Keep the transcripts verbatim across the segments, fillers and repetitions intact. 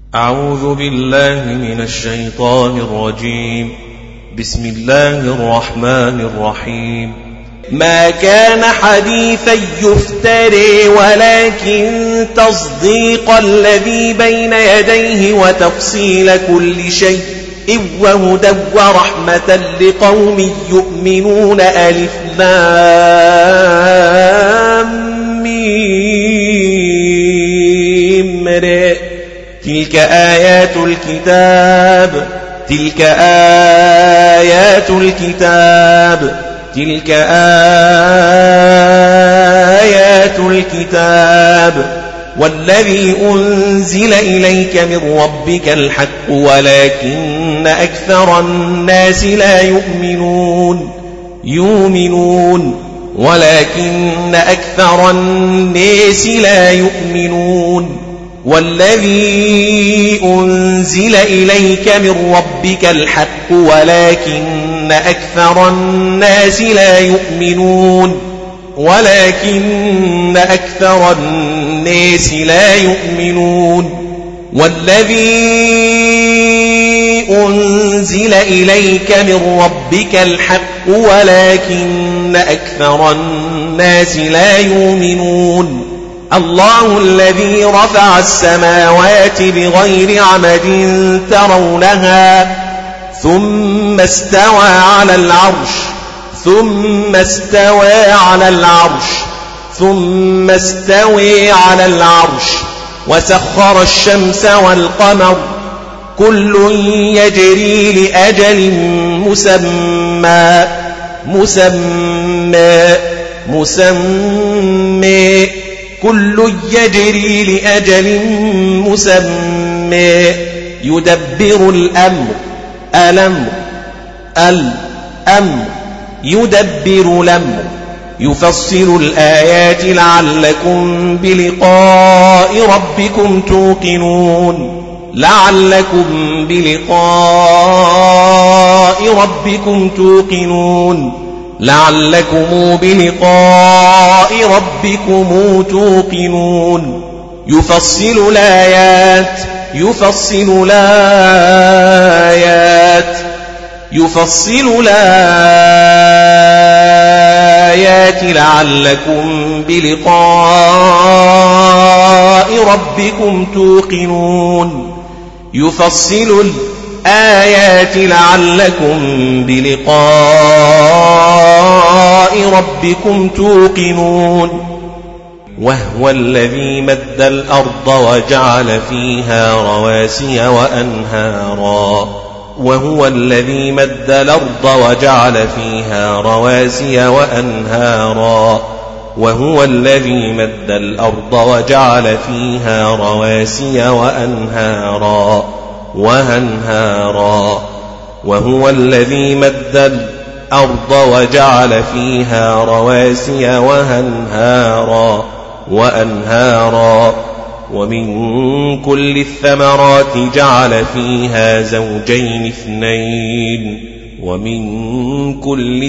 أعوذ بالله من الشيطان الرجيم. بسم الله الرحمن الرحيم. ما كان حديثا يفتري ولكن تصديق الذي بين يديه وتفصيل كل شيء وهدى ورحمة لقوم يؤمنون. ألف لام ميم ر. تلك آيات الكتاب تلك آيات الكتاب تلك آيات الكتاب والذي أنزل إليك من ربك الحق ولكن أكثر الناس لا يؤمنون يؤمنون ولكن أكثر الناس لا يؤمنون. والذي أنزل إليك من ربك الحق ولكن أكثر الناس لا يؤمنون ولكن أكثر الناس لا يؤمنون. والذي أنزل إليك من ربك الحق ولكن أكثر الناس لا يؤمنون. الله الذي رفع السماوات بغير عمد ترونها ثم استوى على العرش ثم استوى على العرش ثم استوى على العرش وسخر الشمس والقمر كل يجري لأجل مسمى مسمى مسمى كل يجري لأجل مسمى. يدبر الأمر الأمر الأمر يدبر الأمر يفصل الآيات لعلكم بلقاء ربكم توقنون لعلكم بلقاء ربكم توقنون لعلكم بلقاء ربكم توقنون. يفصل الآيات يفصل الآيات يفصل الآيات لعلكم بلقاء ربكم توقنون يفصل الآيات لعلكم بلقاء ربكم توقنون. وهو الذي مد الأرض وجعل فيها رواسي وأنهارا وهو الذي مد الأرض وجعل فيها رواسي وأنهارا وهو الذي مد الأرض وجعل فيها رواسي وأنهارا وأنهارا وهو الذي مد الأرض وجعل فيها رواسي وأنهارا وأنهارا ومن كل الثمرات جعل فيها زوجين اثنين ومن كل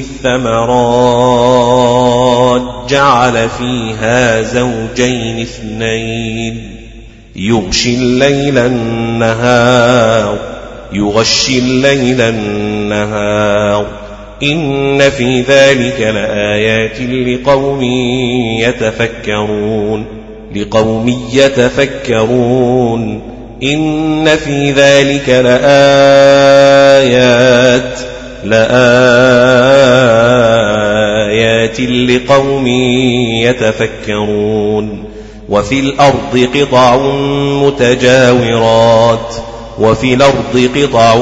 الثمرات جعل فيها زوجين اثنين يغشي الليل النهار يغشي الليل النهار إن في ذلك لآيات لقوم يتفكرون لقوم يتفكرون إن في ذلك لآيات لآيات لقوم يتفكرون. وفي الأرض قطع متجاورات وفي الأرض قطع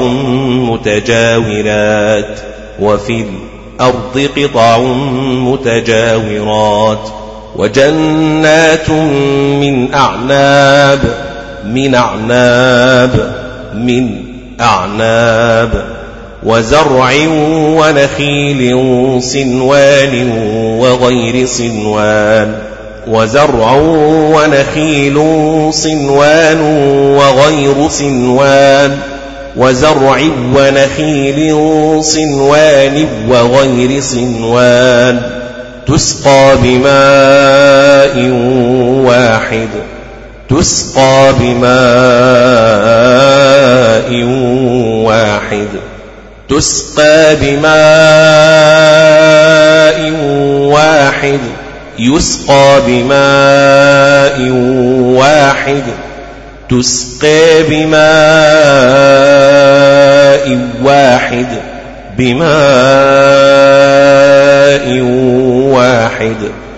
متجاورات وفي الأرض قطع متجاورات وجنات من أعناب من أعناب من أعناب وزرع ونخيل صنوان وغير صنوان وزرع ونخيل صنوان وغير صنوان وزرع ونخيل صنوان وغير صنوان تسقى بماء واحد تسقى بماء واحد تسقى بماء واحد يسقى بماء واحد تسقى بماء واحد بماء واحد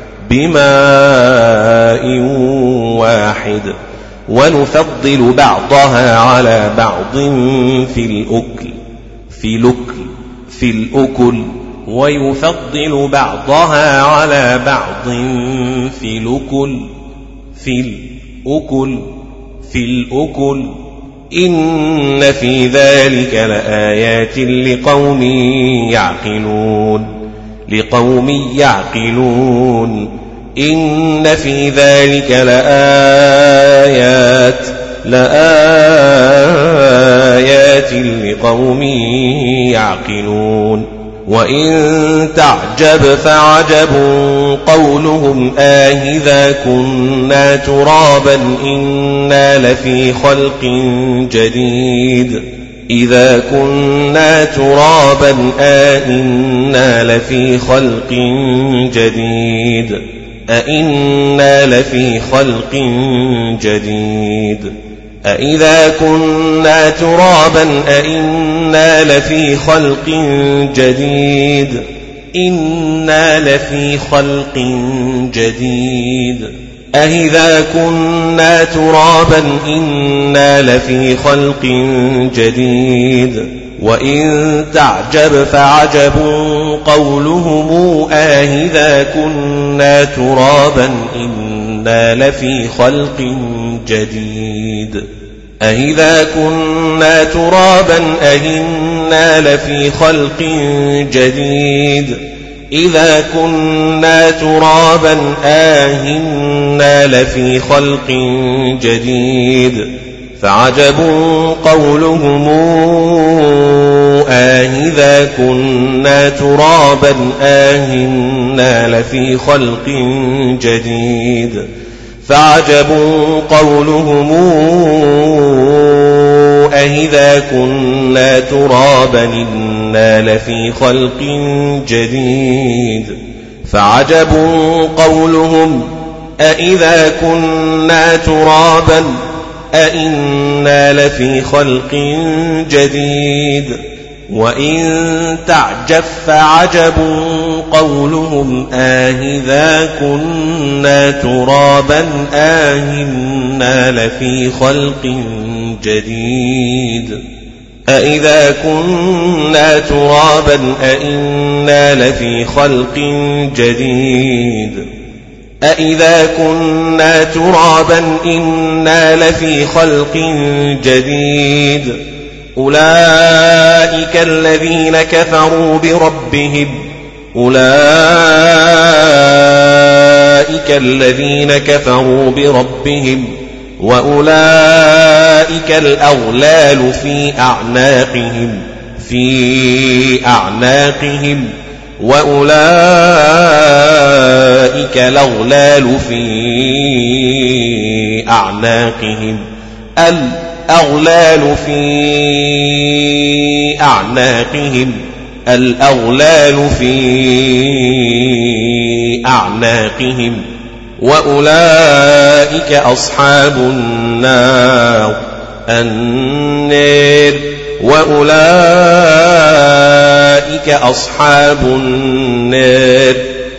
بماء واحد ونفضل بعضها على بعض في الأكل في الأكل في الأكل ويفضل بعضها على بعض في الأكل في الأكل في الأكل إن في ذلك لآيات لقوم يعقلون لقوم يعقلون إن في ذلك لآيات لآيات لقوم يعقلون وإن تعجب فعجب قولهم آهذا كنا ترابا إنا لفي خلق جديد إذا كنا ترابا أئنا لفي خلق جديد أئنا لفي خلق جديد أإذا كنا ترابا أئنا لفي خلق جديد إنا لفي خلق جديد أإذا كنا ترابا إنا لفي خلق جديد وإن تعجب فعجب قولهم آهذا كنا ترابا إنا لفي خلق جديد أإذا كنا ترابا أئنا لفي خلق جديد إذا كنا ترابا آئنا لفي خلق جديد فعجب قولهم آئذا كنا ترابا آئنا لفي خلق جديد فعجب قولهم أإذا كنا ترابا إنا لفي خلق جديد فعجب قولهم أإذا كنا ترابا أئنا لفي خلق جديد وإن تعجب فعجب قولهم آهذا كنا ترابا آهنا لفي خلق جديد أإذا كنا ترابا أئنا لفي خلق جديد أإذا كنا ترابا إنا لفي خلق جديد أولئك الذين كفروا بربهم أولئك الذين كفروا بربهم وأولئك الأغلال في أعناقهم في أعناقهم وأولئك الأغلال في أعناقهم الأغلال في أعناقهم الأغلال في أعناقهم وأولئك أصحاب النار النار وأولئك أصحاب النار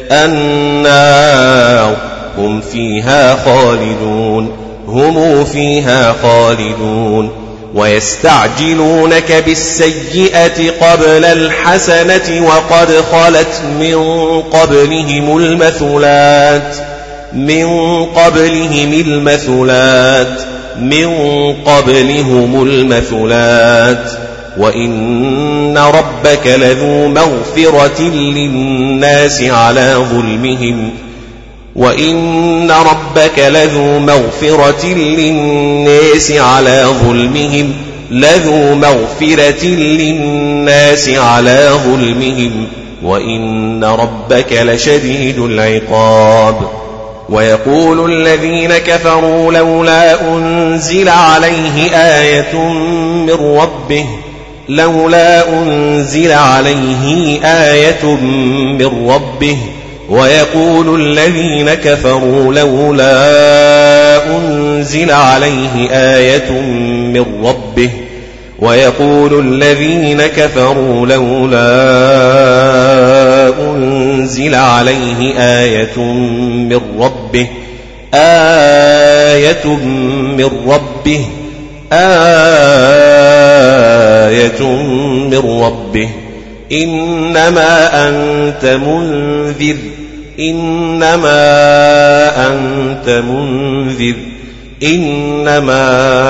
النار هم فيها خالدون هم فيها خالدون ويستعجلونك بالسيئة قبل الحسنة وقد خلت من قبلهم المثلات من قبلهم المثلات من قبلهم المثلات وإن ربك لذو مغفرة للناس على ظلمهم وإن ربك لذو مغفرة للناس على ظلمهم لذو مغفرة للناس على ظلمهم وإن ربك لشديد العقاب ويقول الذين كفروا لولا أنزل عليه آية من ربه لولا أنزل عليه آية من ربه ويقول الذين كفروا لولا أنزل عليه آية من ربه ويقول الذين كفروا لولا أنزل عليه آية من ربه آية من ربه آية من ربه إنما أنت منذر إنما أنت منذر إنما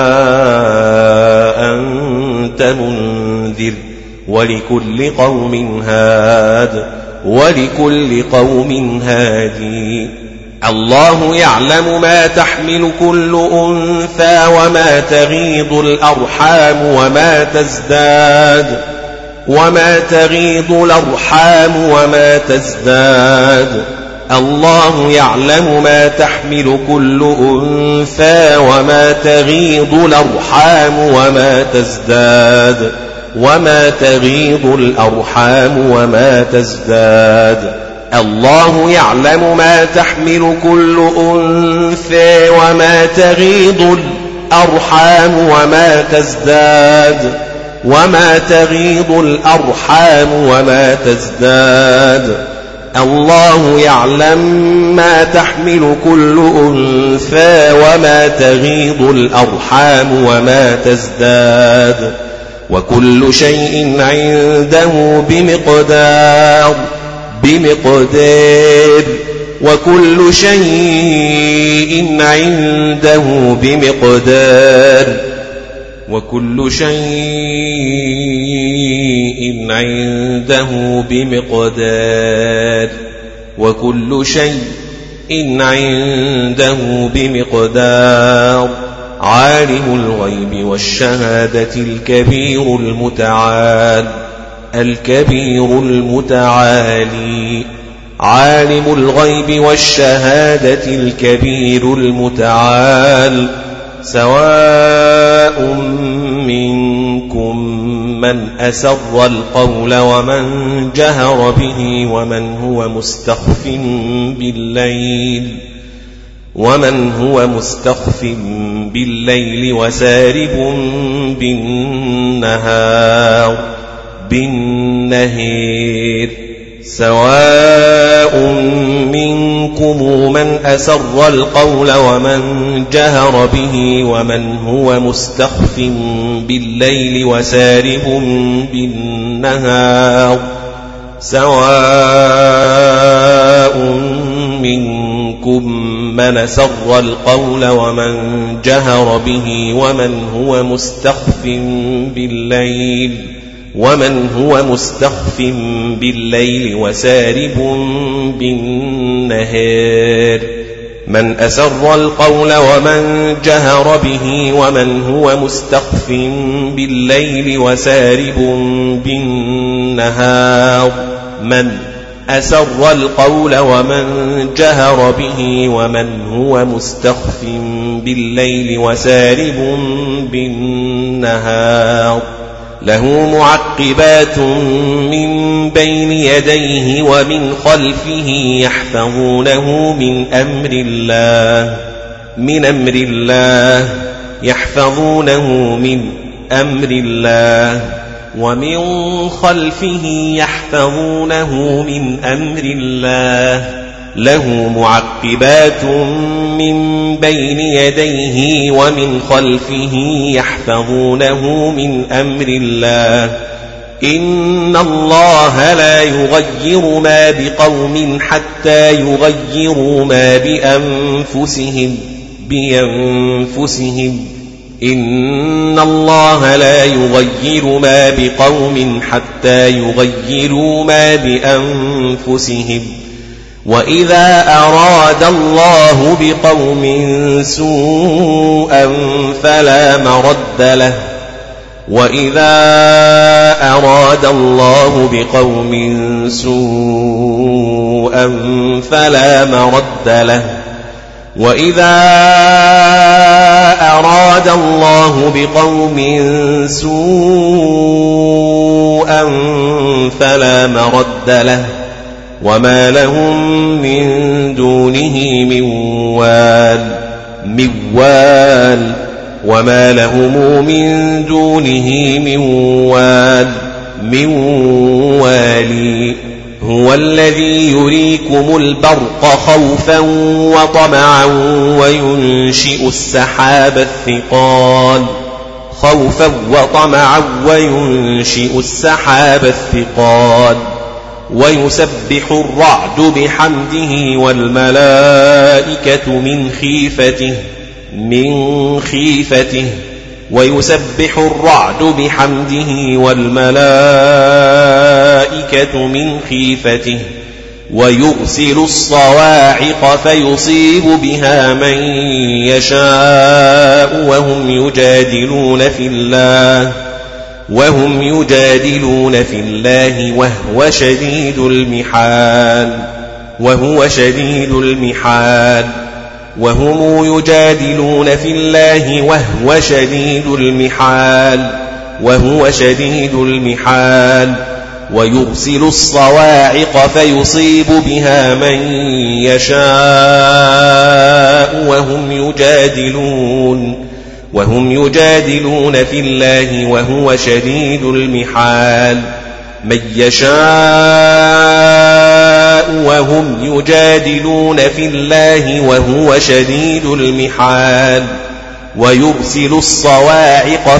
أنت منذر ولكل قوم هاد ولكل قوم هادي الله يعلم ما تحمل كل أنثى وما تغيض الأرحام وما تزداد وما تغيض الأرحام وما تزداد الله يعلم ما تحمل كل أنثى وما تغيض الأرحام وما تزداد وما تغيض الأرحام وما تزداد الله يعلم ما تحمل كل أنثى وما تغيض الأرحام وما تزداد وما تغيض الأرحام وما تزداد الله يعلم ما تحمل كل أنثى وما تغيض الأرحام وما تزداد وكل شيء عنده بمقدار بمقدار وكل شيء عنده بمقدار وكل شيء عنده بمقدار وكل شيء عنده بمقدار عالم الغيب والشهادة الكبير المتعال الكبير المتعالي عالم الغيب والشهادة الكبير المتعال سواء منكم من أسر القول ومن جهر به ومن هو مستخف بالليل ومن هو مستخف بالليل وسارب بالنهار بالنهير سواء منكم من أسر القول ومن جهر به ومن هو مستخف بالليل وسارب بالنهار سواء منكم من أسر القول ومن جهر به ومن هو مستخف بالليل ومن هو مستخف بالليل وسارب بالنهار من أسر القول ومن جهر به ومن هو مستخف بالليل وسارب بالنهار من أسر القول ومن جهر به ومن هو مستخف بالليل وسارب بالنهار له معقبات من بين يديه ومن خلفه يحفظونه من أمر الله من أمر الله يحفظونه من أمر الله ومن خلفه يحفظونه من أمر الله له معقبات من بين يديه ومن خلفه يحفظونه من أمر الله إن الله لا يغير ما بقوم حتى يغيروا ما بأنفسهم بأنفسهم إن الله لا يغير ما بقوم حتى يغيروا ما بأنفسهم وإذا أراد الله بقوم سوءا فلا مرد له وإذا أراد الله بقوم سوءا فلا مرد له وإذا أراد الله بقوم سوءا فلا مرد له وما لهم من دونه من وال موال وما لهم من دونه من وال من والي هو الذي يريكم البرق خوفا وطمعا وينشئ السحاب الثقال خوفا وطمعا وينشئ السحاب الثقال ويسبح الرعد بحمده والملائكة من خيفته من خيفته ويسبح الرعد بحمده والملائكة من خيفته ويرسل الصواعق فيصيب بها من يشاء وهم يجادلون في الله وهم يجادلون في الله وهو شديد المحال وهو شديد المحال وهم يجادلون في الله وهو شديد المحال وهو شديد المحال ويرسل الصواعق فيصيب بها من يشاء وهم يجادلون وهم يجادلون في الله وهو شديد المحال من يشاء وهم يجادلون في الله وهو شديد المحال ويرسل الصواعق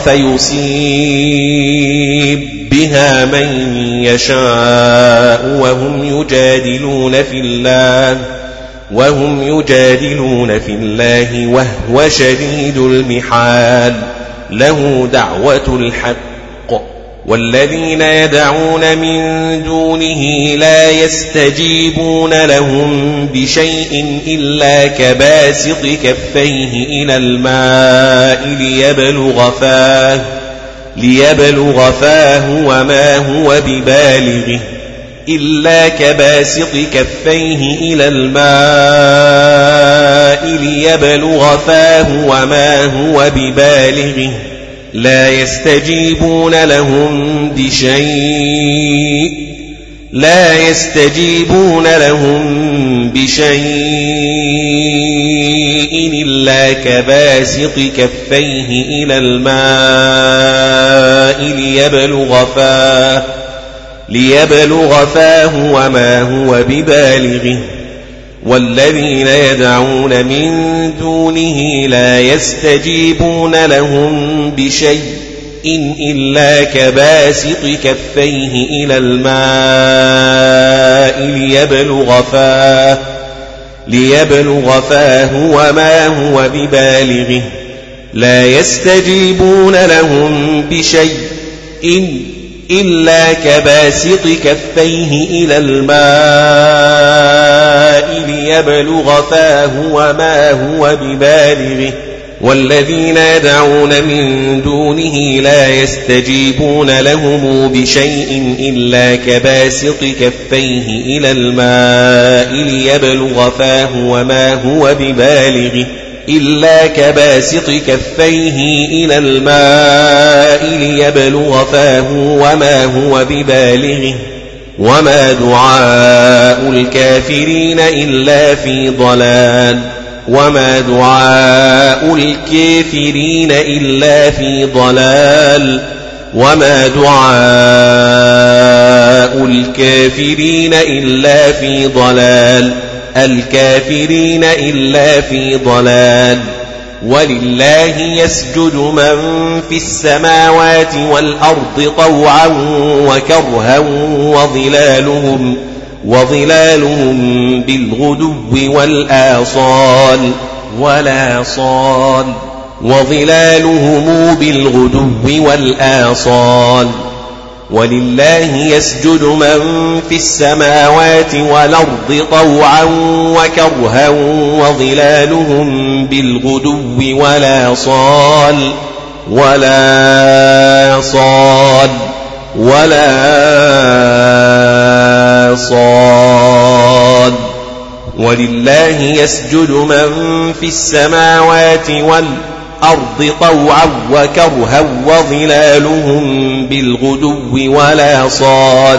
فيصيب بها من يشاء وهم يجادلون في الله وهم يجادلون في الله وهو شديد المحال له دعوة الحق والذين يدعون من دونه لا يستجيبون لهم بشيء إلا كباسط كفيه إلى الماء ليبلغ فاه ليبلغ فاه وما هو ببالغه إلا كباسط كفيه إلى الماء ليبلغ فاه وما هو ببالغه لا يستجيبون لهم بشيء لا يستجيبون لهم بشيء إلا كباسط كفيه إلى الماء ليبلغ فاه ليبلغ فاه وما هو ببالغه والذين يدعون من دونه لا يستجيبون لهم بشيء إلا كباسط كفيه إلى الماء ليبلغ فاه ليبلغ فاه وما هو ببالغه لا يستجيبون لهم بشيء إلا كباسط كفيه إلى الماء ليبلغ فاه وما هو ببالغه والذين يدعون من دونه لا يستجيبون لهم بشيء إلا كباسط كفيه إلى الماء ليبلغ فاه وما هو ببالغه إلا كباسط كفيه إلى الماء ليبلغ فاه وما هو ببالغه وما دعاء الكافرين إلا في ضلال وما دعاء الكافرين إلا في ضلال وما دعاء الكافرين إلا في ضلال الكافرين إلا في ضلال ولله يسجد من في السماوات والأرض طوعا وكرها وظلالهم وظلالهم بالغدو والآصال والآصال وظلالهم بالغدو والآصال ولله يسجد من في السماوات والأرض طوعا وكرها وظلالهم بالغدو والآصال والآصال والآصال ولله يسجد من في السماوات والأرض طوعا وكرها وظلالهم بالغدو والآصال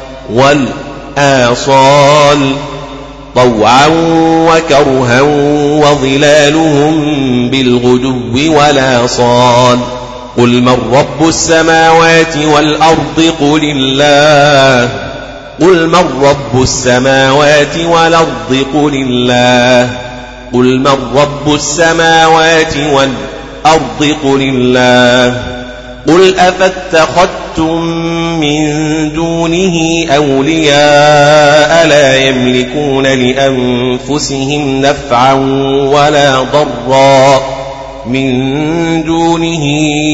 والآصال طوعا وكرها وظلالهم بالغدو والآصال قل من رب السماوات والأرض قل الله قل من رب السماوات والأرض قل الله قل من رب السماوات والأرض قل الله قل أفاتخذتم من دونه أولياء لا يملكون لأنفسهم نفعا ولا ضرا من دونه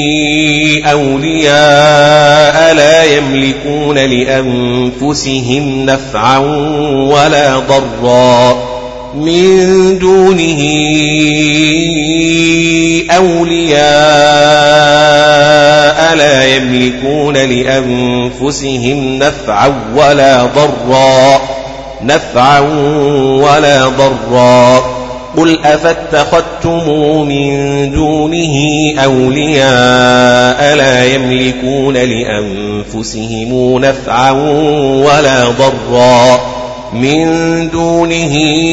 أولياء لا يملكون لأنفسهم نفعا ولا ضرا من دونه أولياء لا يملكون لأنفسهم نفعا ولا ضرا نفعا ولا ضرا قل أفاتخذتم من دونه أولياء لا يملكون لأنفسهم نفعا ولا ضرا من دونه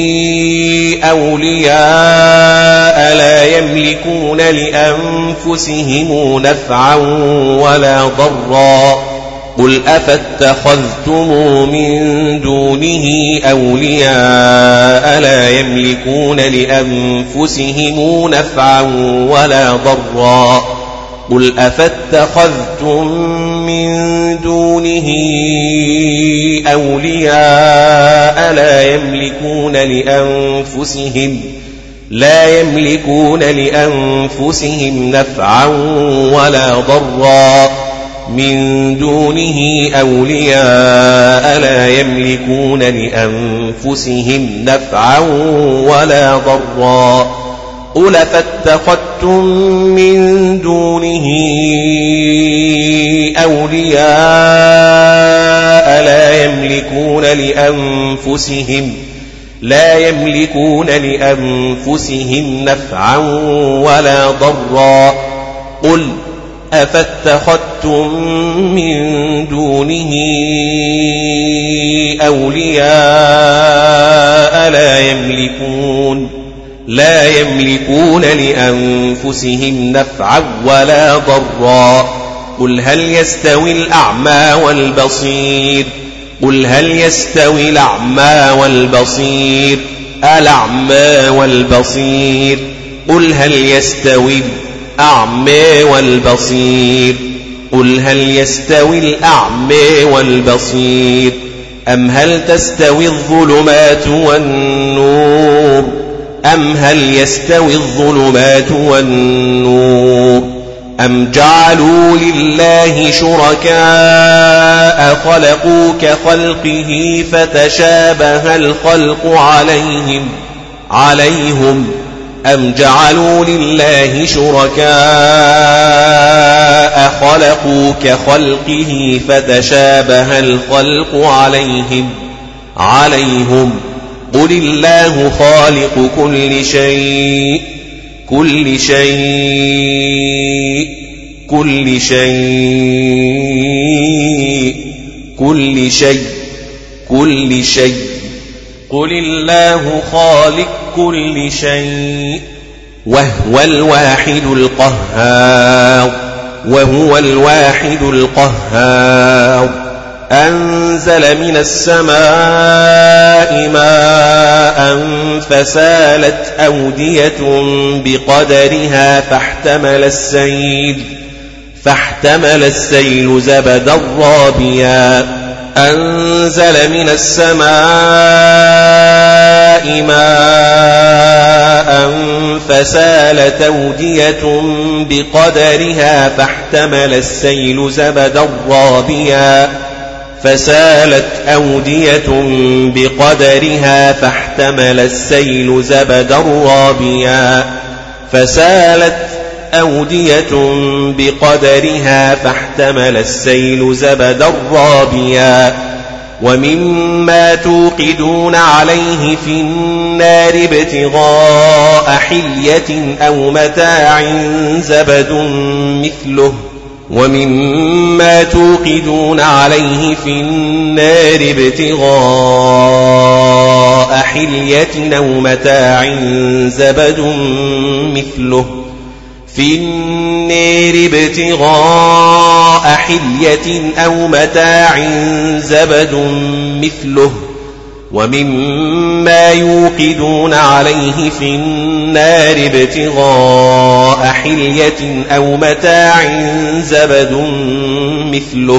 أولياء لا يملكون لأنفسهم نفعا ولا ضرا قل أفاتخذتم من دونه أولياء لا يملكون لأنفسهم نفعا ولا ضرا قل أفاتخذتم من دونه أولياء لا يملكون لأنفسهم لا يملكون لأنفسهم نفعا ولا ضرا من دونه أولياء لا يملكون لأنفسهم نفعا ولا ضرا قل أفاتخذتم من دونه أولياء لا يملكون لأنفسهم لا يملكون لأنفسهم نفعا ولا ضرا قل أفاتخذتم من دونه أولياء لا يملكون لا يملكون لأنفسهم نفعا ولا ضرا قل هل يستوي الأعمى والبصير قل هل يستوي الأعمى والبصير الأعمى والبصير قل هل يستوي الأعمى والبصير قل هل يستوي الأعمى والبصير أم هل تستوي الظلمات والنور أم هل يستوي الظلمات والنور أم جعلوا لله شركاء خلقوا كخلقه فتشابه الخلق عليهم عليهم أم جعلوا لله شركاء خلقوا كخلقه فتشابه الخلق عليهم عليهم قل الله خالق كل شيء كل شيء كل شيء كل شيء كل شيء قل الله خالق كل شيء وهو الواحد القهار وهو الواحد القهار أنزل من السماء ماء فسالت أودية بقدرها فاحتمل السيل فاحتمل السيل زبدا رابيا أنزل من السماء ماء فسالت أودية بقدرها فاحتمل السيل زبدا رابيا فسالت أودية بقدرها فاحتمل السيل زبدا رابيا فسالت أودية بقدرها فاحتمل السيل زبدا رابيا ومما توقدون عليه في النار ابتغاء حلية أو متاع زبد مثله ومما توقدون عليه في النار ابتغاء حلية أو متاع زبد مثله في النار ابتغاء حلية أو متاع زبد مثله ومما يوقدون عليه في النار ابتغاء حلية أو متاع زبد مثله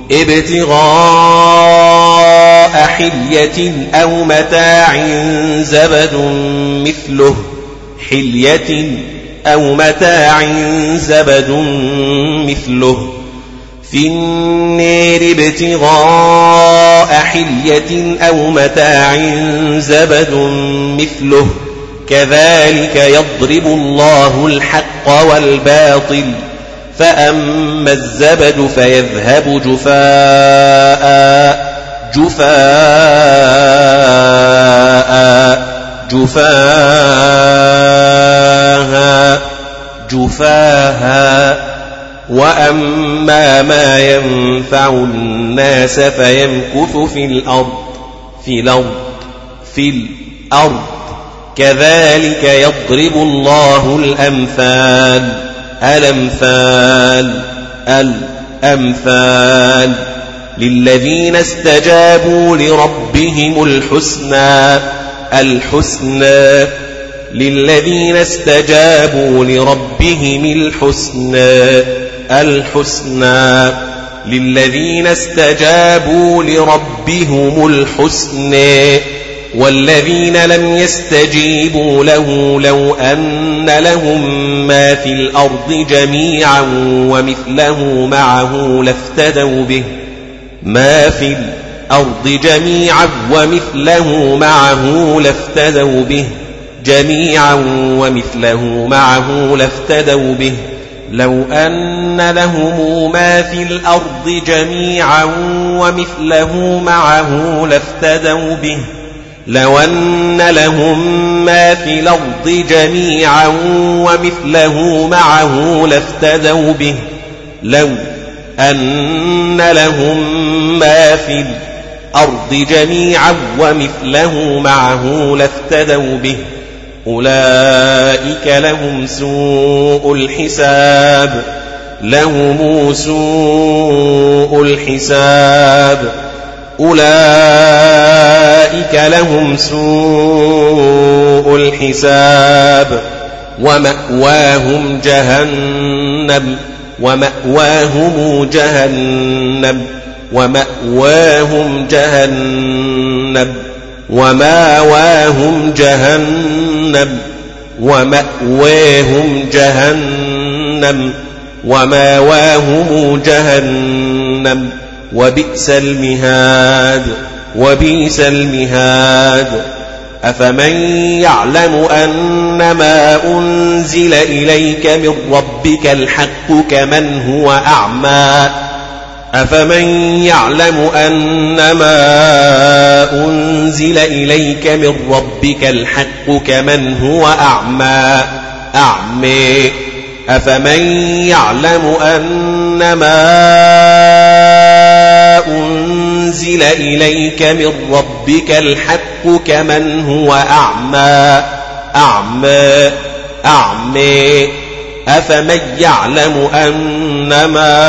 ابتغاء حلية أو متاع زبد مثله حلية أو متاع زبد مثله في النار ابتغاء حلية أو متاع زبد مثله كذلك يضرب الله الحق والباطل فأما الزبد فيذهب جفاء جفاء جفاها جفاها وأما ما ينفع الناس فيمكث في الأرض في الأرض في الأرض كذلك يضرب الله الأمثال الأمثال الأمثال للذين استجابوا لربهم الحسنى الحسنى للذين استجابوا لربهم الحسنى الحسنى للذين استجابوا لربهم الحسنى والذين لم يستجيبوا له لو أن لهم ما في الأرض جميعا ومثله معه لافتدوا به ما في الأرض جميعا ومثله معه لافتدوا به جميعا ومثله معه لافتدوا به لو أن لهم ما في الأرض جميعا ومثله معه لافتدوا به لو أن لهم ما في الأرض جميعا ومثله معه لافتدوا به لو أن لهم ما في الأرض جميعا ومثله معه لافتدوا به أولئك لهم سوء الحساب لهم سوء الحساب أولئك لهم سوء الحساب ومأواهم جهنم ومأواهم جهنم ومأواهم جهنم ومأواهم جهنم ومأواهم جهنم ومأواهم جهنم وبئس المهاد وبئس المهاد أفمن يعلم أن ما أنزل إليك من ربك الحق كمن هو أعمى أفمن يعلم أن ما أنزل إليك من ربك الحق كمن هو أعمى أعمى أفمن يعلم أن ما أنزل إليك من ربك الحق كمن هو أعمى أعمى أعمى أفمن يعلم أن ما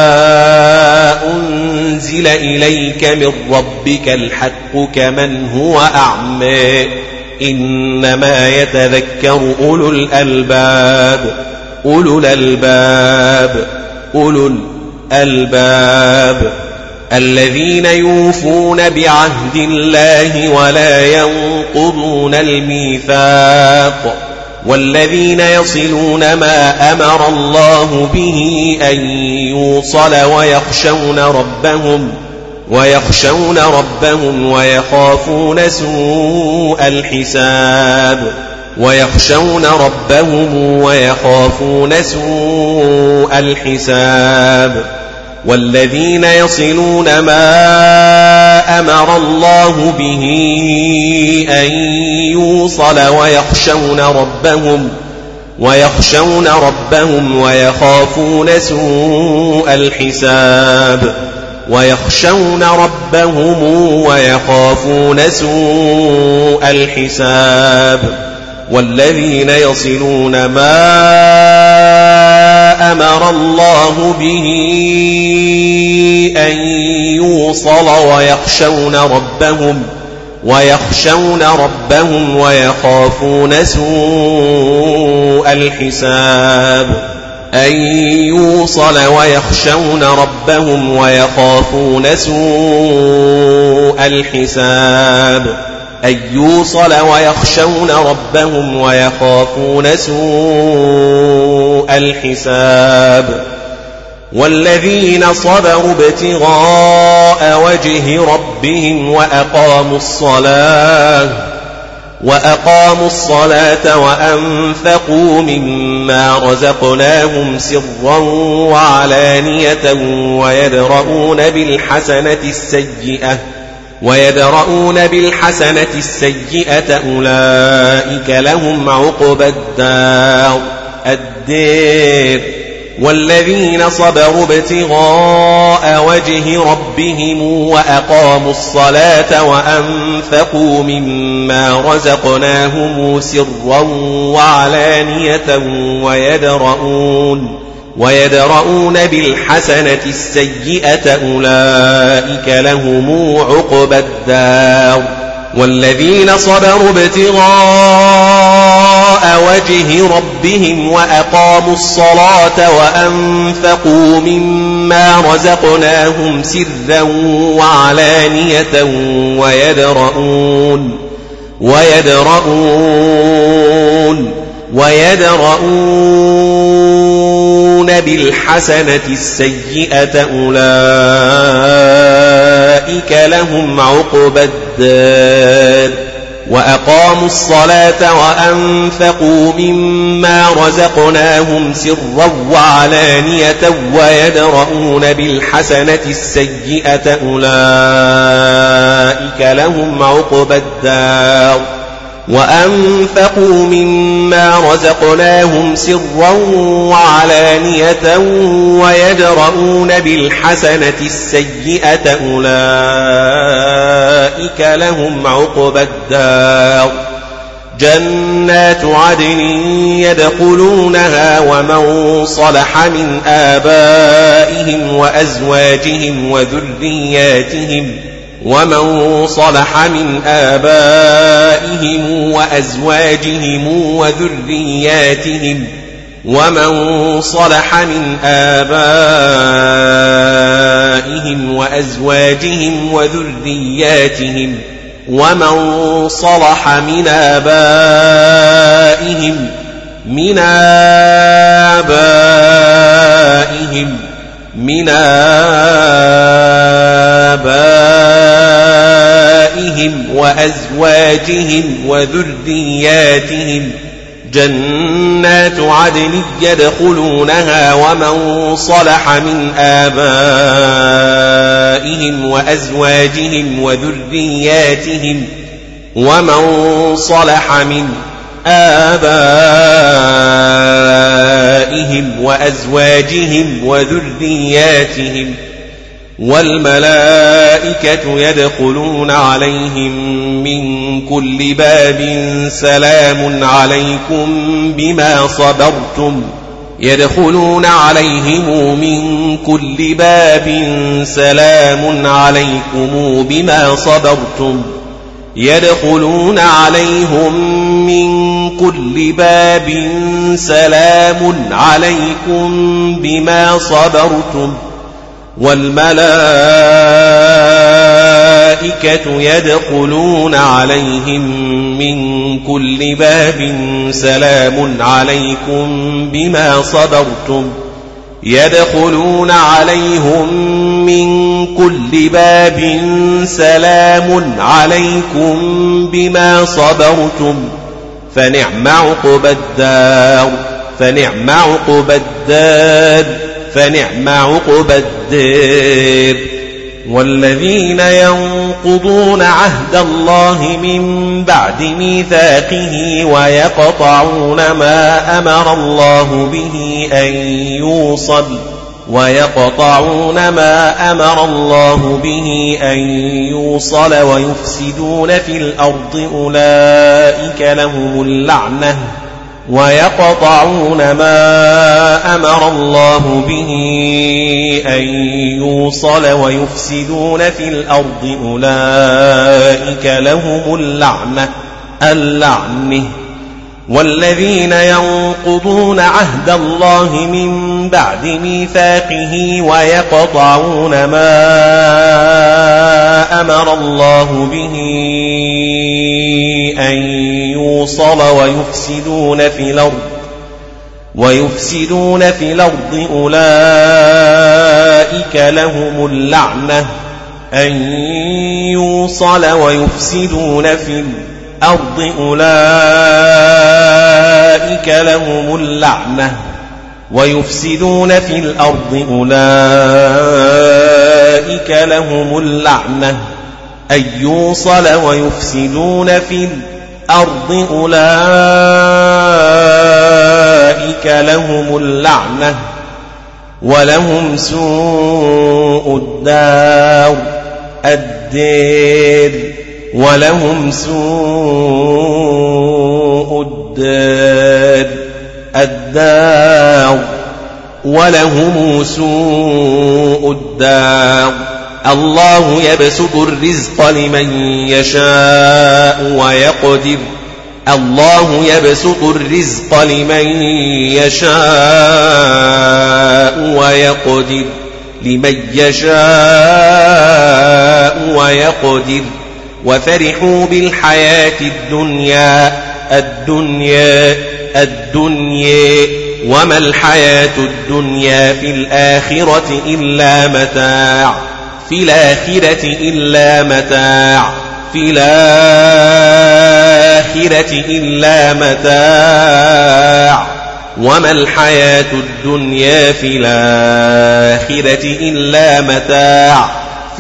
أنزل إليك من ربك الحق كمن هو أعمى إنما يتذكر أولو الألباب أولو الألباب أولو الألباب الذين يوفون بعهد الله ولا ينقضون الميثاق والذين يصلون ما أمر الله به أن يوصل ويخشون ربهم ويخشون ربهم ويخافون سوء الحساب ويخشون ربهم ويخافون سوء الحساب والذين يصلون ما أمر الله به أن يوصل ويخشون ربهم ويخشون ربهم ويخافون سوء الحساب ويخشون ربهم ويخافون سوء الحساب والذين يصلون ما أمر الله به أن يوصل ويخشون ربهم ويخشون ربهم ويخافون سوء الحساب أن يوصل ويخشون ربهم ويخافون سوء الحساب أن يوصل ويخشون ربهم ويخافون سوء الحساب والذين صبروا ابتغاء وجه ربهم وأقاموا الصلاة وأقاموا الصلاة وأنفقوا مما رزقناهم سرا وعلانية ويدرؤون بالحسنة السيئة ويدرؤون بالحسنة السيئة أولئك لهم عقبى الدار الدير والذين صبروا ابتغاء وجه ربهم وأقاموا الصلاة وأنفقوا مما رزقناهم سرا وعلانية ويدرؤون ويدرؤون بالحسنة السيئة أولئك لهم عقبى الدار والذين صبروا ابتغاء وجه ربهم وأقاموا الصلاة وأنفقوا مما رزقناهم سرا وعلانية ويدرؤون ويدرؤون ويدرؤون بالحسنة السيئة أولئك لهم عقبى الدار وأقاموا الصلاة وأنفقوا مما رزقناهم سرا وعلانية ويدرؤون بالحسنة السيئة أولئك لهم عقبى الدار وأنفقوا مما رزقناهم سرا وعلانية ويدرؤون بالحسنة السيئة أولئك لهم عقبى الدار جنات عدن يدخلونها ومن صلح من آبائهم وأزواجهم وذرياتهم ومن صلح من آبائهم وأزواجهم وذرياتهم ومن صلح من آبائهم وأزواجهم وذرياتهم ومن صلح من آبائهم من آبائهم من آبائهم وأزواجهم وذرياتهم جنات عدن يدخلونها ومن صلح من آبائهم وأزواجهم وذرياتهم ومن صلح من آبائهم وأزواجهم وذرياتهم والملائكة يدخلون عليهم من كل باب سلام عليكم بما صبرتم يدخلون عليهم من كل باب سلام عليكم بما صبرتم يدخلون عليهم من كل باب سلام عليكم بما صبرتم والملائكة يدخلون عليهم من كل باب سلام عليكم بما صبرتم يدخلون عليهم من كل باب سلام عليكم بما صبرتم فنعم عقبى الدار فنعم عقبى الدار فنعم عقبى الدار. والذين ينقضون عهد الله من بعد ميثاقه ويقطعون ما أمر الله به أن يوصل ويقطعون ما أمر الله به أن يوصل ويفسدون في الأرض أولئك لهم اللعنة ويقطعون ما أمر الله به أن يوصل ويفسدون في الأرض أولئك لهم اللعنة اللعنة. والذين ينقضون عهد الله من بعد ميثاقه ويقطعون ما أمر الله به أن يوصل ويفسدون في الأرض ويفسدون في الأرض أولئك لهم اللعنة أن يوصل ويفسدون في الأرض أولئك لهم اللعنة ويفسدون في الأرض أولئك لهم اللعنة أن يوصل ويفسدون في الأرض أولئك لهم اللعنة ولهم سوء الدار الدار ولهم سوء الدار الدار ولهم سوء الدار. الله يبسط الرزق لمن يشاء ويقدر الله يبسط الرزق لمن يشاء ويقدر لمن يشاء ويقدر. وفرحوا بالحياة الدنيا الدنيا الدنيا وما الحياة الدنيا في الآخرة إلا متاع في الآخرة إلا متاع في الآخرة إلا متاع وما الحياة الدنيا في الآخرة إلا متاع في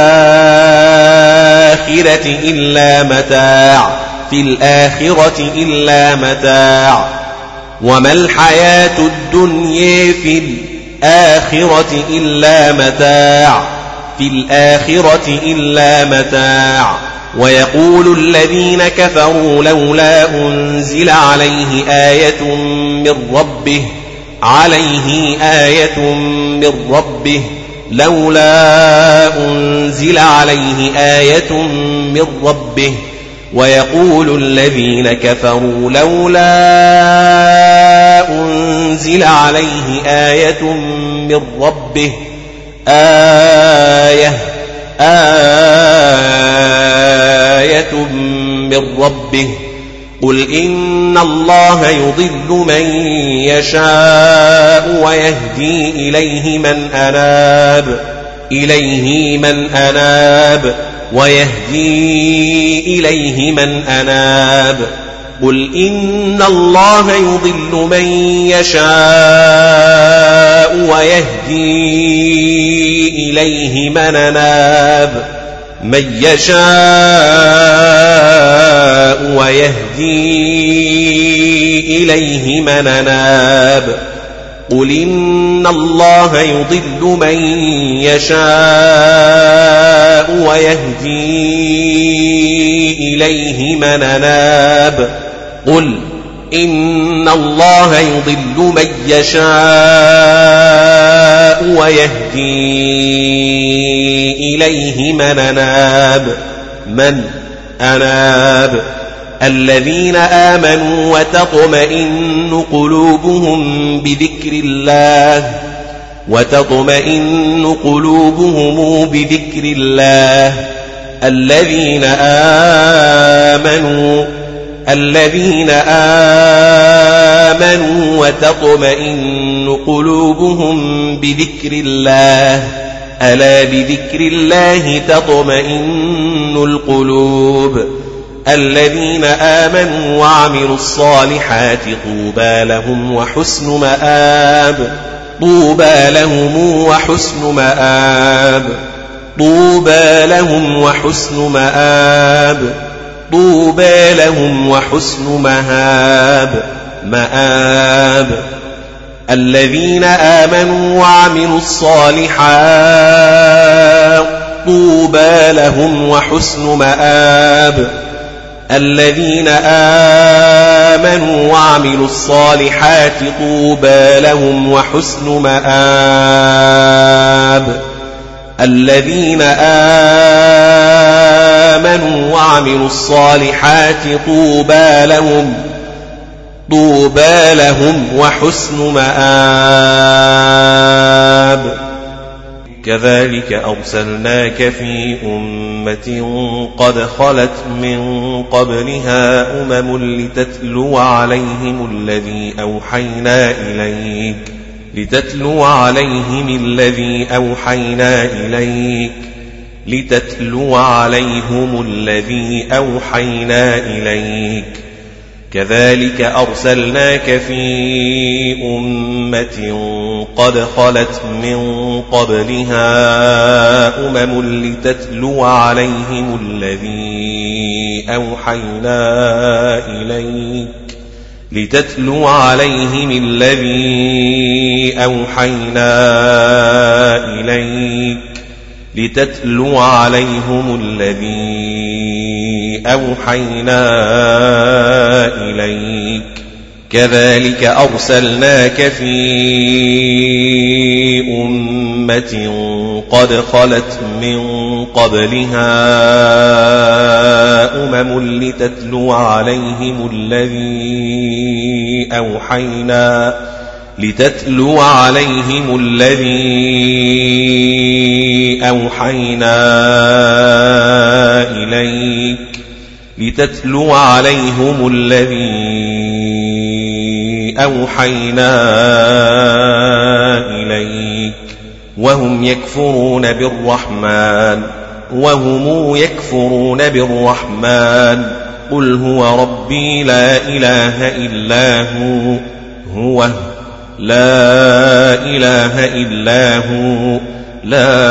الآخرة إلا متاع في الآخرة إلا متاع وما الحياة الدنيا في الآخرة إلا متاع في الآخرة إلا متاع. ويقول الذين كفروا لولا أنزل عليه آية من ربه عليه آية من ربه لولا أنزل عليه آية من ربه. ويقول الذين كفروا لولا أنزل عليه آية من ربه آية آية من ربه. قل إن الله يضل من يشاء ويهدي إليه من أناب إليه من أناب ويهدي إليه من أناب. قل إن الله يضل من يشاء ويهدي إليه من أناب من يشاء ويهدي إليه من أناب. قل إن الله يضل من يشاء ويهدي إليه من أناب. قل إن الله يضل من يشاء ويهدي إليه من أناب من أناب. الذين آمنوا وتطمئن قلوبهم بذكر الله وتطمئن قلوبهم بذكر الله. الذين آمنوا الذين آمنوا وتطمئن قلوبهم بذكر الله. ألا بذكر الله تطمئن القلوب. الذين آمنوا وعملوا الصالحات طوبى لهم وحسن مآب طوبى لهم وحسن مآب طوبى لهم وحسن مآب طوبى لهم وحسن مهاب مآب الذين آمنوا وعملوا الصالحات طوبى لهم وحسن مآب الذين آمنوا وعملوا الصالحات طوبى لهم وحسن مآب الذين آمنوا وعملوا الصالحات طوبى لهم طوبى لهم وحسن مآب كذلك أرسلناك في أمة قد خلت من قبلها أمم لتتلو عليهم الذي أوحينا إليك لتتلو عليهم الذي أوحينا إليك لتتلو عليهم الذي أوحينا إليك كذلك أرسلناك في أمة قد خلت من قبلها أمم لتتلو عليهم الذي أوحينا إليك لتتلو عليهم الذي أوحينا إليك لتتلو عليهم الذي أوحينا إليك كذلك أرسلناك في أمة قد خلت من قبلها أمم لتتلو عليهم الذي أوحينا لتتلو عليهم الذي أوحينا إليك لتتلو عليهم الذي أوحينا إليك وهم يكفرون بالرحمن وهم يكفرون بالرحمن قل هو ربي لا إله إلا هو هو لا إله إلا هو لا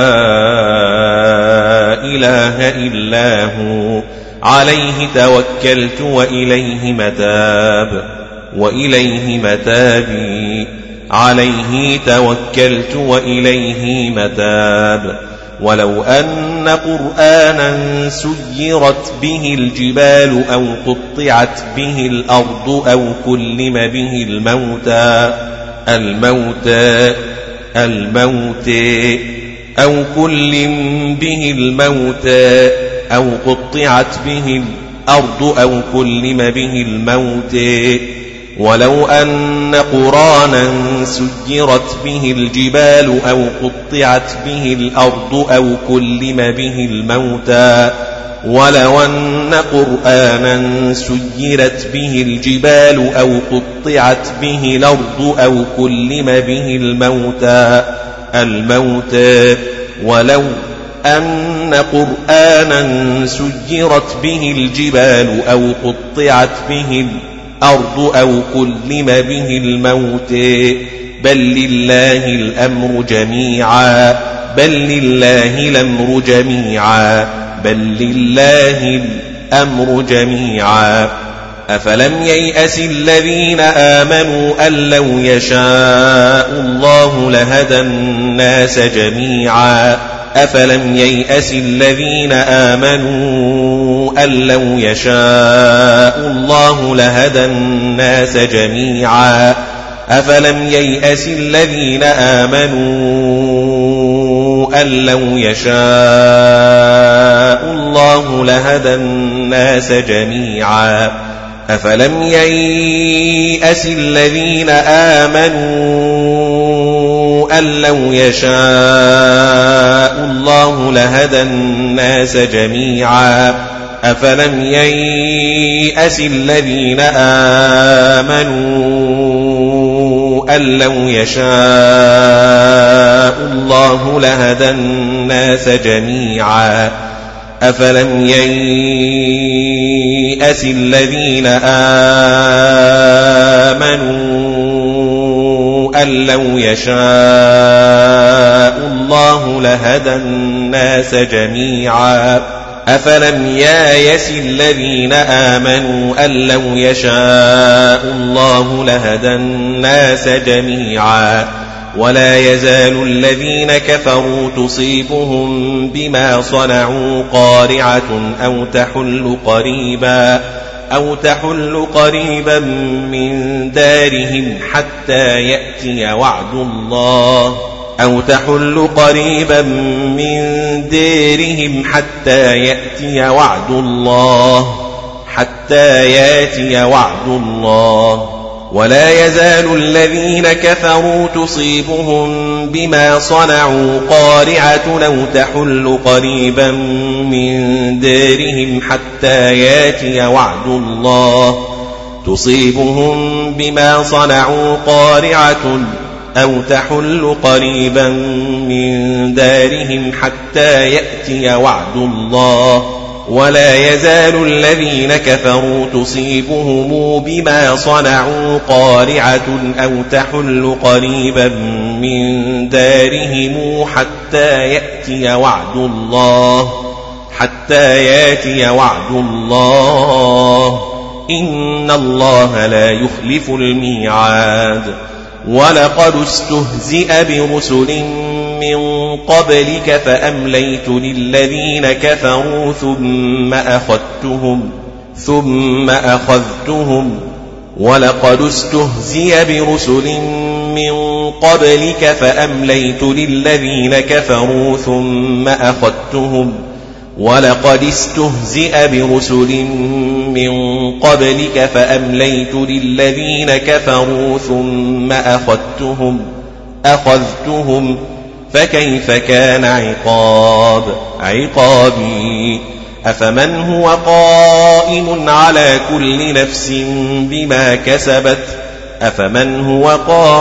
إله إلا هو عليه توكلت وإليه متاب وإليه متابي عليه توكلت وإليه متاب ولو أن قرآنا سيرت به الجبال أو قطعت به الأرض أو كلم به الموتى الموتى الموتى أو كلم به الموتى أو قطعت به الأرض أو كلم به الموتى ولو أن قرآنا سيرت به الجبال أو قطعت به الأرض أو كلم به الموتى ولو أن قرآنا سيرت به الجبال أو قطعت به الأرض أو كلم به الموتى الموتى ولو أن قرآنا سيرت به الجبال أو قطعت به الأرض أو كلم به الموت بل لله الأمر جميعا بل لله الأمر جميعا بل لله الأمر جميعا أفلم ييأس الذين آمنوا أن لو يشاء الله لهدى الناس جميعا أفلم ييأس الذين آمنوا أن لو يشاء الله لهدى الناس جميعا أفلم ييأس الذين آمنوا أن لو يشاء الله لهدى الناس جميعا أفلم ييأس الذين آمنوا أن لو يشاء الله لهدى الناس جميعا أفلم ييأس الذين آمنوا أن لو يشاء الله لهدى الناس جميعا أفلم ييأس الذين آمنوا أن أن لو يشاء الله لهدى الناس جميعا أفلم يايس الذين آمنوا أن لو يشاء الله لهدى الناس جميعا ولا يزال الذين كفروا تصيبهم بما صنعوا قارعة أو تحل قريبا أو تحل قريبا من دارهم حتى يأتي وعد الله أو تحل قريبا من دارهم حتى يأتي وعد الله حتى يأتي وعد الله ولا يزال الذين كفروا تصيبهم بما صنعوا قارعة أو تحل قريبا من دارهم حتى يأتي وعد الله تصيبهم بما صنعوا قارعة أو تحل قريبا من دارهم حتى يأتي وعد الله ولا يزال الذين كفروا تصيبهم بما صنعوا قارعة أو تحل قريبا من دارهم حتى يأتي وعد الله حتى يأتي وعد الله إن الله لا يخلف الميعاد ولقد استهزئ برسل من قبلك فأمليت للذين كفروا ثم أخذتهم ثم أخذتهم ولقد استهزئ برسل من قبلك فأمليت للذين كفروا ثم أخذتهم ولقد استهزئ برسل من قبلك فأمليت للذين كفروا ثم أخذتهم أخذتهم فكيف كان عقاب عقابي أفمن هو قائم على كل نفس بما كسبت أفمن هو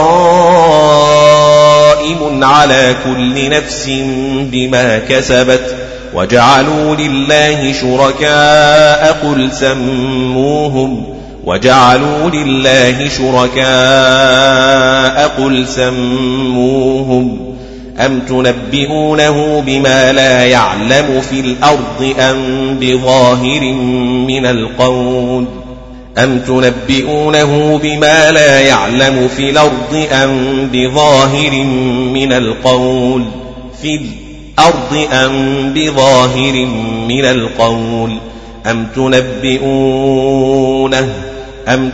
قائم على كل نفس بما كسبت وجعلوا لله شركاء قل سموهم وجعلوا لله شركاء قل سموهم أم تنبئونه بما لا يعلم في الأرض أم بظاهر من القول أم تنبئونه بما لا يعلم في الأرض أم بظاهر من القول في الأرض أم بظاهر من القول أم تنبئونه أم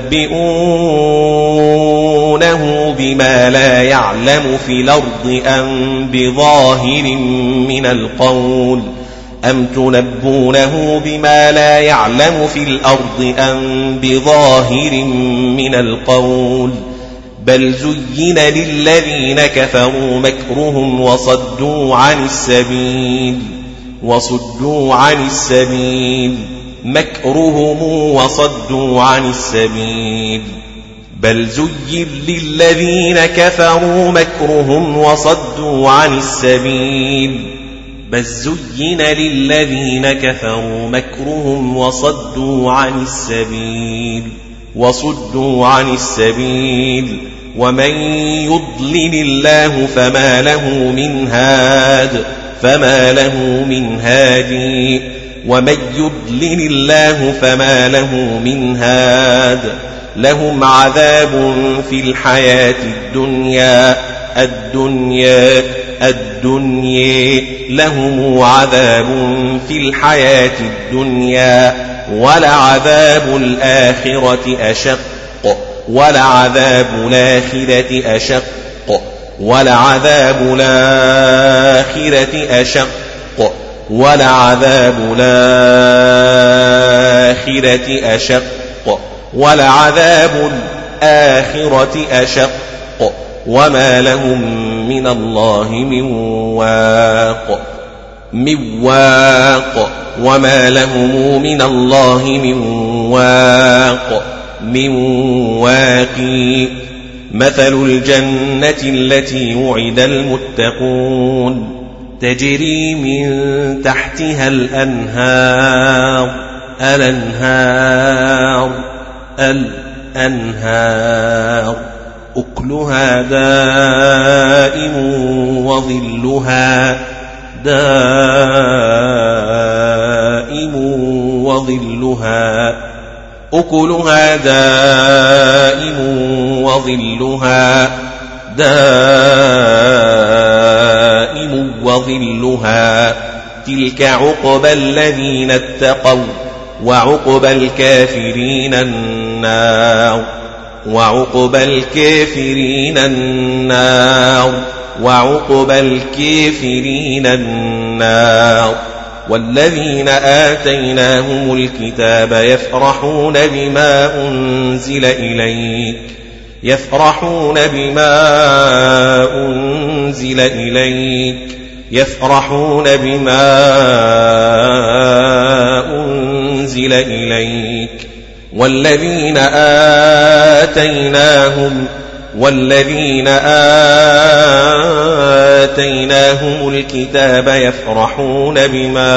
تنبئونه بما لا يعلم في الأرض أم بظاهر من القول أم تنبونه بما لا يعلم في الأرض أم بظاهر من القول بل زين للذين كفروا مكرهم وصدوا عن السبيل وصدوا عن السبيل مكرهم وصدوا عن السبيل بل زين للذين كفروا مكرهم وصدوا عن السبيل بل زين للذين كفروا مكرهم وصدوا عن السبيل وصدوا عن السبيل ومن يضلل الله فما له من هاد فما له من هادي ومن يضلل الله فما له من هاد لهم عذاب في الحياة الدنيا الدنيا الدنيا لهم عذاب في الحياة الدنيا ولعذاب الآخرة أشق ولعذاب الآخرة أشق ولعذاب الآخرة أشق ولعذاب الآخرة أشق ولعذاب الآخرة أشق وما لهم من الله من واق من واق وما لهم من الله من واق من واقي مثل الجنة التي وعد المتقون تجري من تحتها الأنهار الأنهار الأنهار أكلها دائم وظلها دائم وظلها أكلها دائم وظلها دائم وظلها تلك عقبى الذين اتقوا وعقبى الكافرين النار وعقبى الكافرين النار وعقبى الكافرين النار والذين آتيناهم الكتاب يفرحون بما أنزل إليك يفرحون بما أنزل إليك يفرحون بما أنزل إليك والذين آتيناهم والذين آتيناهم الكتاب يفرحون بما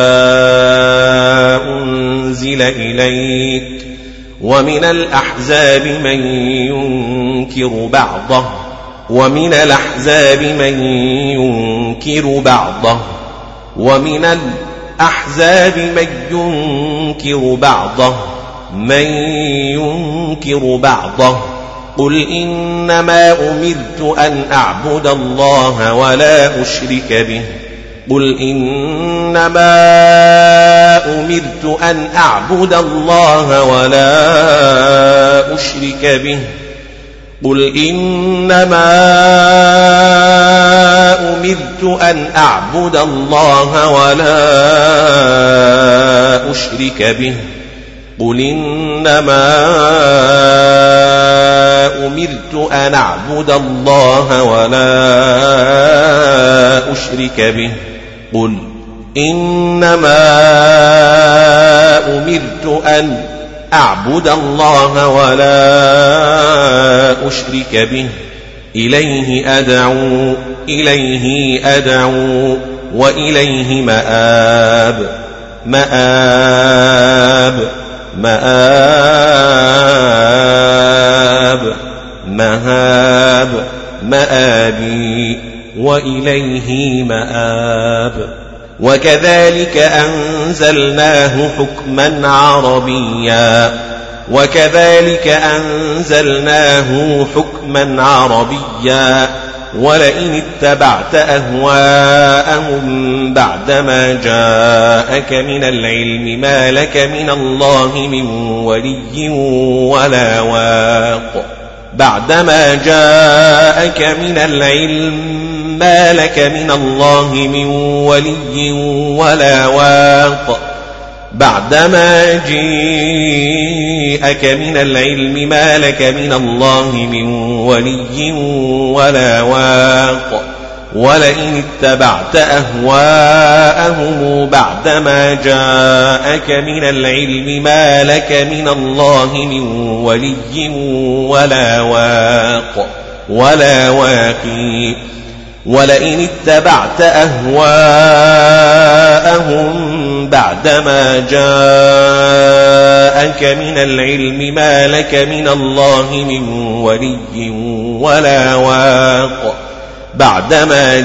أنزل إليك ومن الأحزاب من ينكر بعضه ومن الأحزاب من ينكر بعضه ومن الأحزاب من ينكر بعضه من ينكر بعضه قل إنما أمرت أن أعبد الله ولا أشرك به قل إنما أمرت أن أعبد الله ولا أشرك به قل إنما أمرت أن أعبد الله ولا أشرك به قل إنما أمرت أن أعبد الله ولا أشرك به قل إنما أمرت أن أعبد الله ولا أشرك به إليه أدعو إليه أدعو وإليه مآب مآب مآب مهاب مآبي وإليه مآب وكذلك أنزلناه حكما عربيا وكذلك أنزلناه حكما عربيا ولئن اتبعت أهواءهم بعدما جاءك من العلم ما لك من الله من ولي ولا واق بعدما جاءك من العلم ما لك من الله من ولي ولا واق بعدما جاءك من العلم ما لك من الله من ولي ولا واق ولئن اتبعت أهواءهم بعدما جاءك من العلم ما لك من الله من ولي ولا واق ولا واقي ولئن اتبعت أهواءهم بعدما جاءك من العلم ما لك من الله من ولي ولا واق بعدما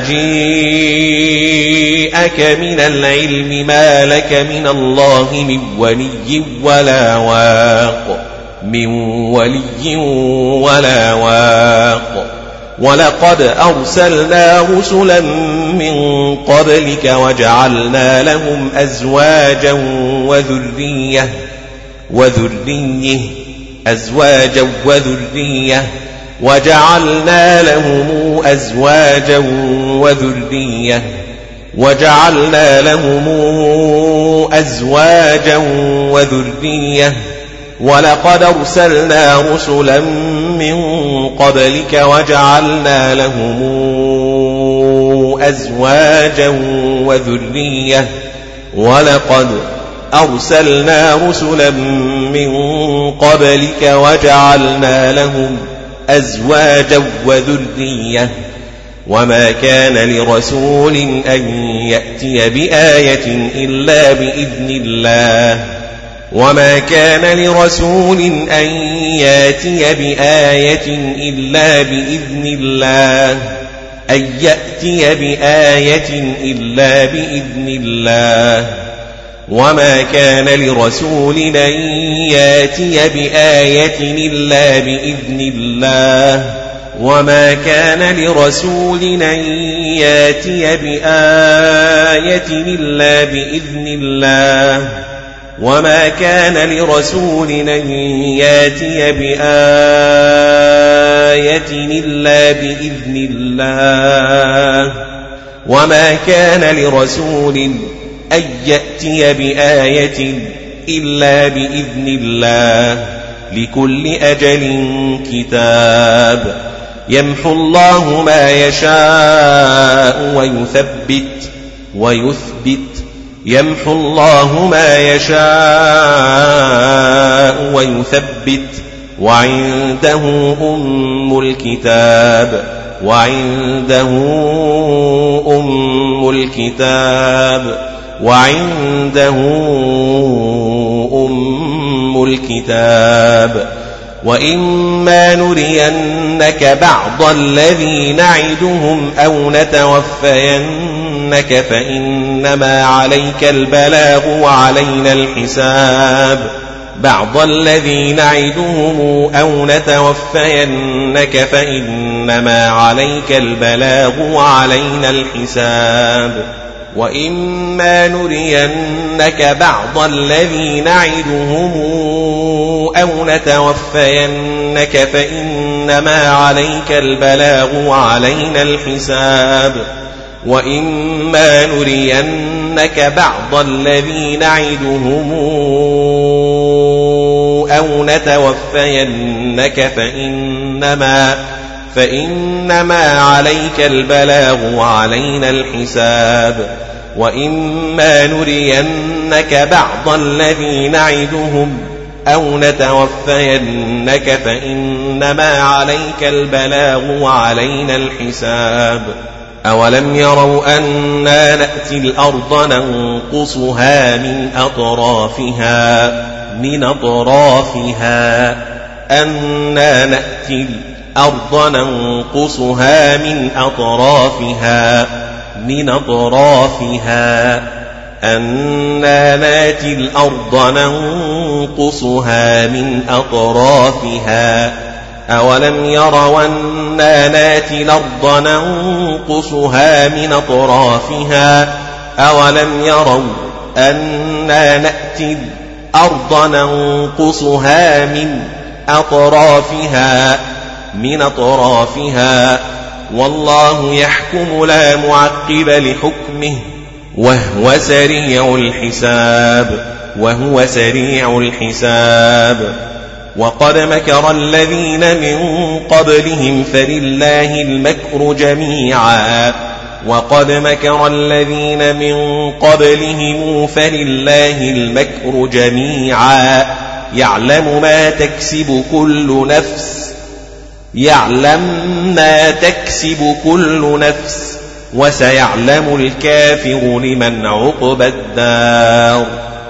جاءك من العلم ما لك من الله من ولي ولا واق من ولي ولا واق ولقد أرسلنا رسلا من قبلك وجعلنا لهم أزواجا وذرية وذرية أزواجا وذرية وجعلنا لهم أزواجا وذرية وجعلنا لهم أزواجا وذرية ولقد أرسلنا رسلا من قبلك وجعلنا لهم أزواجا وذرية ولقد أرسلنا رسلا من قبلك وجعلنا لهم أزواجا وذرية وما كان لرسول أن يأتي بآية إلا بإذن الله وما كان لرسول أن ياتي بآية إلا بإذن الله أن يأتي بآية إلا بإذن الله وما كان لرسول أن ياتي بآية إلا بإذن الله وما كان لرسول أن ياتي بآية إلا بإذن الله وما كان لرسول أن ياتي بآية إلا بإذن الله وما كان لرسول أن يأتي بآية إلا بإذن الله لكل أجل كتاب يمحو الله ما يشاء ويثبت ويثبت يمحو الله ما يشاء ويثبت وعنده أم الكتاب وعنده أم الكتاب وعنده أم الكتاب وإما نرينك بعض الذي نعدهم أو نتوفينك فإنما عليك البلاغ وعلينا الحساب بعض الذي نعدهم أو نتوفينك فإنما عليك البلاغ وعلينا الحساب وإما نرينك بعض الذي نعدهم أو نتوفينك فإنما عليك البلاغ وعلينا الحساب وإما نرينك بعض الذي نعدهم أو نتوفينك فإنما فإنما عليك البلاغ وعلينا الحساب وإما نرينك بعض الذي نعدهم أو نتوفينك فإنما عليك البلاغ وعلينا الحساب أولم يروا أنا نأتي الأرض ننقصها من أطرافها من أطرافها أنا نأتي الأرض ننقصها من أطرافها من أطرافها أنا نأتي الأرض ننقصها من أطرافها أولم يروا أنا نأتي الأرض ننقصها من أطرافها أولم يروا أنا نأتي الأرض ننقصها من أطرافها من أطرافها والله يحكم لا معقب لحكمه وهو سريع الحساب وهو سريع الحساب وقد مكر الذين من قبلهم فلله المكر جميعا وقد مكر الذين من قبلهم فلله المكر جميعا يعلم ما تكسب كل نفس يعلم ما تكسب كل نفس وسيعلم الكافر لمن عقبى الدار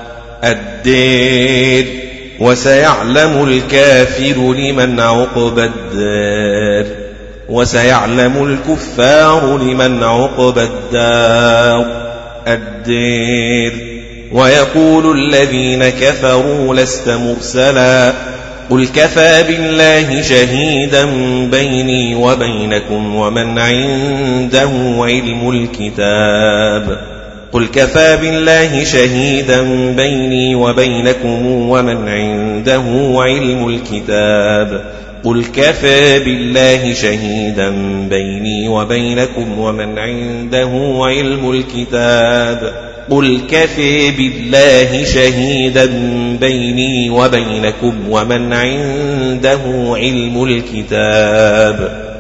الدير وسيعلم الكافر لمن عقبى الدار وسيعلم الكفار لمن عقبى الدار الدير ويقول الذين كفروا لست مرسلا قل كفى بالله شهيدا بيني وبينكم ومن عنده علم الكتاب قل كفى بالله شهيدا بيني وبينكم ومن عنده علم الكتاب قل كفى بالله شهيدا بيني وبينكم ومن عنده علم الكتاب قل كفى بالله شهيدا بيني وبينكم ومن عنده علم الكتاب